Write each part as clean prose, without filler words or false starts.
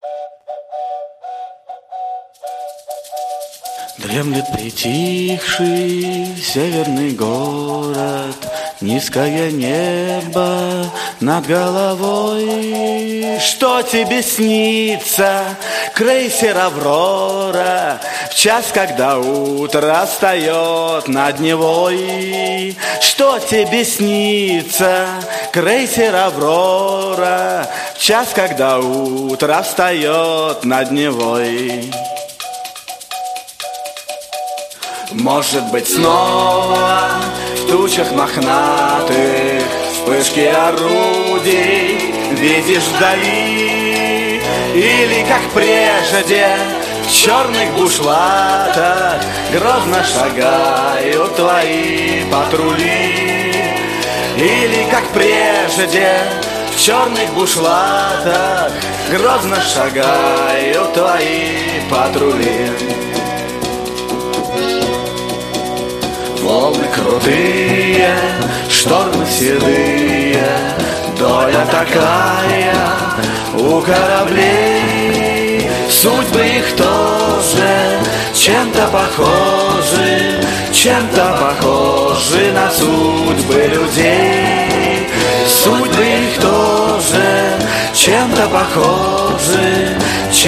Дремлет притихший северный город, низкое небо над головой. Что тебе снится, крейсер «Аврора», в час, когда утро встает над Невой? Что тебе снится, крейсер «Аврора», в час, когда утро встает над Невой? Может быть, снова в тучах мохнатых вспышки орудий видишь вдали, или, как прежде, в черных бушлатах грозно шагают твои патрули. Или, как прежде, в черных бушлатах грозно шагают твои патрули. Волны крутые, штормы седые, доля такая у кораблей. Судьбы их тоже чем-то похожи на судьбы людей. Судьбы их тоже чем-то похожи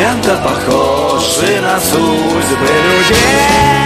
на судьбы людей.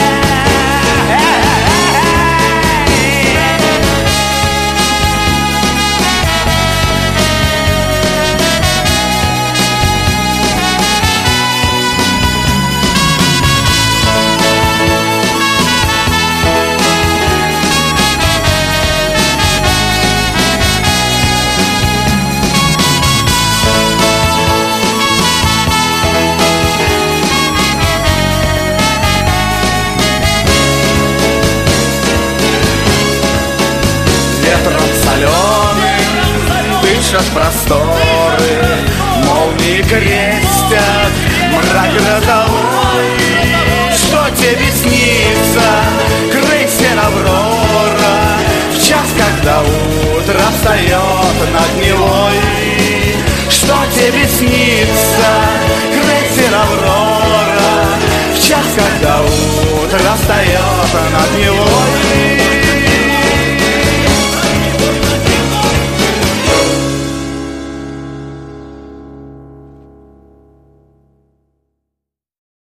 Дышат просторы, молнии крестят мрак грозовой. Что тебе снится, крейсер «Аврора», в час, когда утро встает над Невой? Что тебе снится, крейсер «Аврора», в час, когда утро встает над Невой?